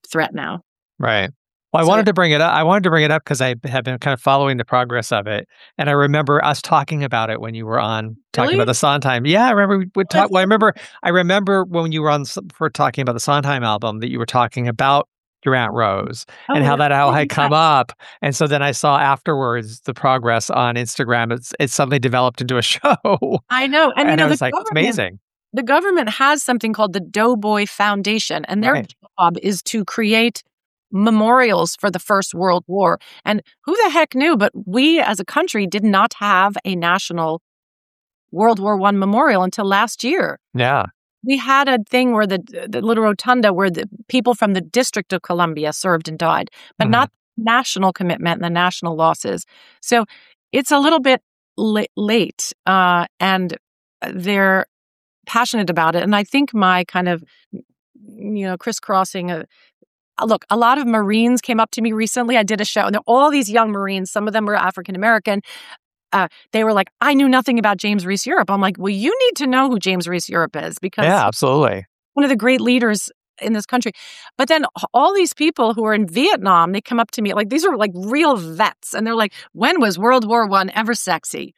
threat now. Right. Well, I So- wanted to bring it up. I wanted to bring it up because I have been kind of following the progress of it, and I remember us talking about it when you were on talking Really? about the Sondheim. Yeah, I remember we would Oh, talk. Well, I remember. I remember when you were on s- for talking about the Sondheim album that you were talking about your Aunt Rose Oh, and how that how yeah. had come up, and so then I saw afterwards the progress on Instagram. It's it suddenly developed into a show, I know. And, you and know, I the was like, it's government, amazing. the government has something called the Doughboy Foundation, and their Right. job is to create memorials for the First World War. And who the heck knew? But we as a country did not have a national World War One memorial until last year. Yeah. We had a thing where the, the little rotunda where the people from the District of Columbia served and died, but Mhm. not national commitment and the national losses. So it's a little bit la- late, uh, and they're passionate about it. And I think my kind of, you know, crisscrossing. Uh, look, a lot of Marines came up to me recently. I did a show, and they're all these young Marines. Some of them were African American. Uh, they were like, I knew nothing about James Reese Europe. I'm like, well, you need to know who James Reese Europe is because Yeah, absolutely. one of the great leaders in this country. But then all these people who are in Vietnam, they come up to me like these are like real vets, and they're like, when was World War One ever sexy?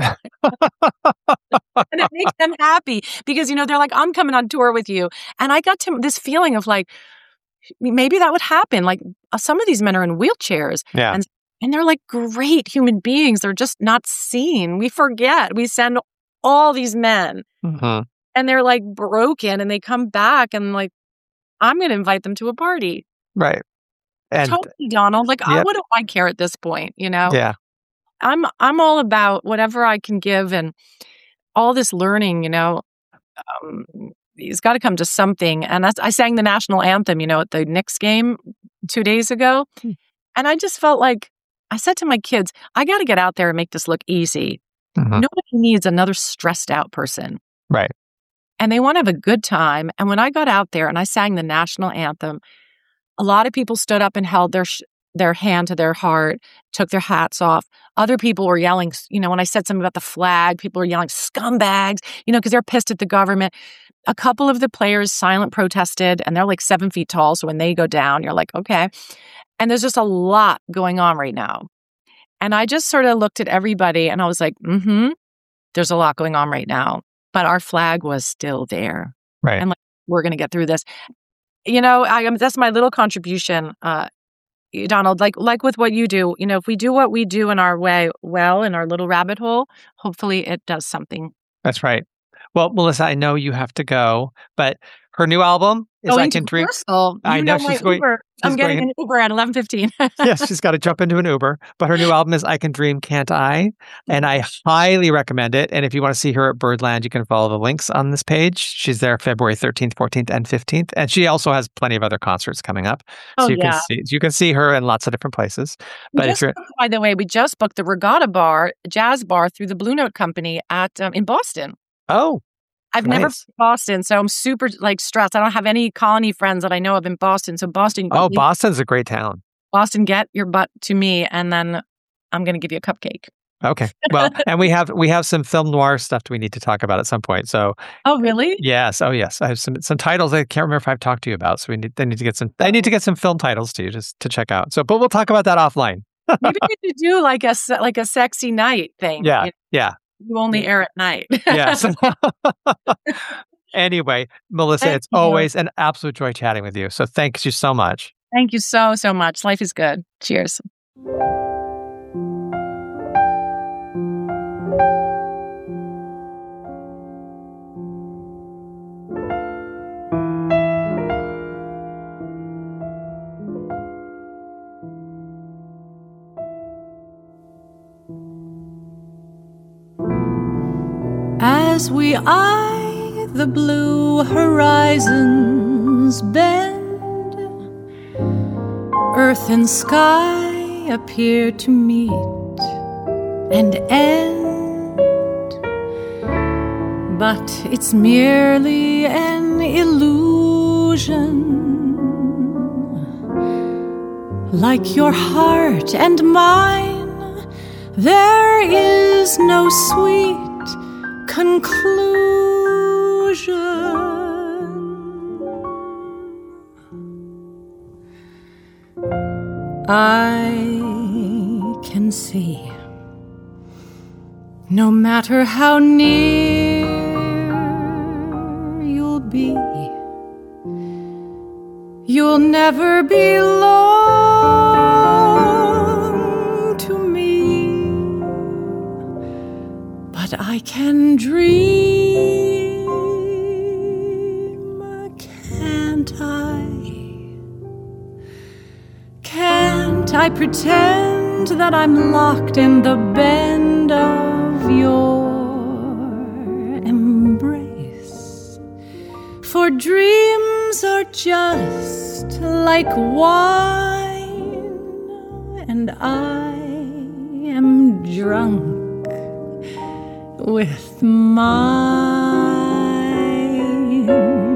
And it makes them happy because, you know, they're like, I'm coming on tour with you. And I got to this feeling of like, maybe that would happen. Like uh, some of these men are in wheelchairs Yeah. and and they're like great human beings. They're just not seen. We forget. We send all these men hmm and they're like broken and they come back and like, I'm going to invite them to a party. Right. And Totally, Donald. Like, oh, Yep. what do I care at this point? You know, yeah. I'm I'm all about whatever I can give and all this learning. You know, um, it's got to come to something. And I, I sang the national anthem, you know, at the Knicks game two days ago, Hmm. and I just felt like I said to my kids, I got to get out there and make this look easy. Mhm. Nobody needs another stressed out person. Right. And they want to have a good time. And when I got out there and I sang the national anthem, a lot of people stood up and held their sh- their hand to their heart, took their hats off. Other people were yelling, you know, when I said something about the flag, people were yelling scumbags, you know, because they're pissed at the government. A couple of the players silent protested, and they're like seven feet tall. So when they go down, you're like, okay. And there's just a lot going on right now. And I just sort of looked at everybody and I was like, mm-hmm, there's a lot going on right now. But our flag was still there. Right. And like, we're going to get through this. You know, I am, that's my little contribution, uh, Donald, like, like with what you do, you know, if we do what we do in our way, well, in our little rabbit hole, hopefully it does something. That's right. Well, Melissa, I know you have to go, but her new album is Going I to Can Dream. rehearsal, I you know my she's going- Uber. I'm she's getting going- an Uber at eleven fifteen. Yes, she's got to jump into an Uber, but her new album is I Can Dream, Can't I? And I highly recommend it. And if you want to see her at Birdland, you can follow the links on this page. She's there February thirteenth, fourteenth, and fifteenth. And she also has plenty of other concerts coming up. So Oh, you yeah. can see you can see her in lots of different places. We But if just you're booked- by the way, we just booked the Regatta Bar, jazz bar through the Blue Note Company at um, in Boston. oh, I've never Nice. been to Boston, so I'm super like stressed. I don't have any colony friends that I know of in Boston. So Boston, oh, please, Boston's a great town. Boston, get your butt to me, and then I'm going to give you a cupcake. Okay. Well, and we have we have some film noir stuff we need to talk about at some point. So Oh, really? yes, oh yes, I have some some titles I can't remember if I've talked to you about. So we need I need to get some I need to get some film titles to you just to check out. So, but we'll talk about that offline. Maybe we should do like a se- like a sexy night thing. Yeah, You, yeah, you only air at night. yes. Anyway, Melissa, Thank it's you. always an absolute joy chatting with you. So thank you so much. Thank you so so much. Life is good. Cheers. As we eye the blue horizons bend, earth and sky appear to meet and end. But it's merely an illusion, like your heart and mine. There is no sweet conclusion. 'Cause I can see, no matter how near you'll be, you'll never belong to me. But I can dream, can't I? Can't I pretend that I'm locked in the bend of your embrace? For dreams are just like wine, and I am drunk with mine.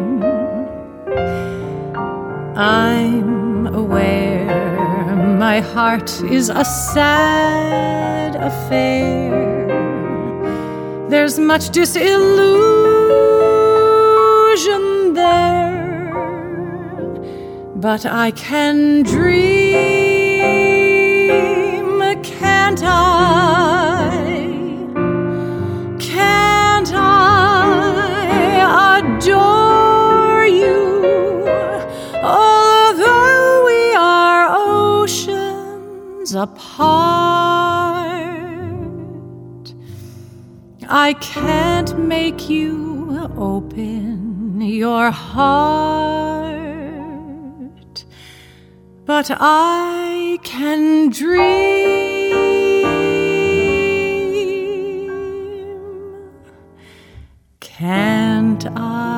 I'm aware my heart is a sad affair. There's much disillusion there, but I can dream, can't I? Can't I adore you? Although we are oceans apart, I can't make you open your heart, but I can dream, can't I?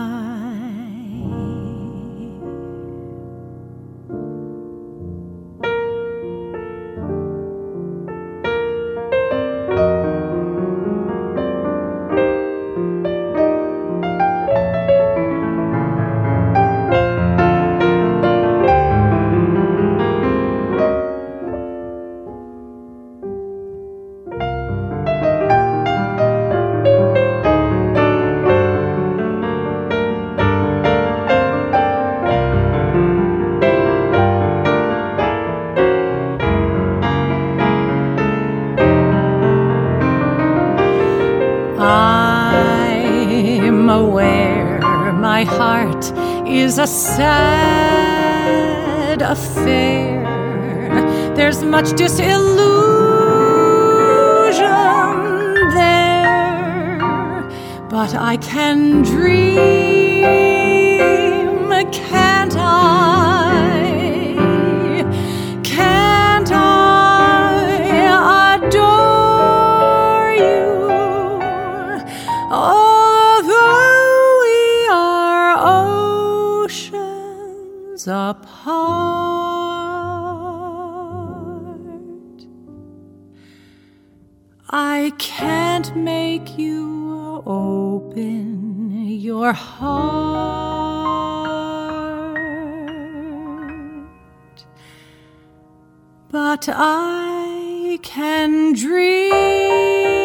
I'm aware my heart is a sad affair. There's much disillusion there, but I can dream, can't I? Can't I adore you? Although we are oceans apart, I can't make you open your heart, but I can dream.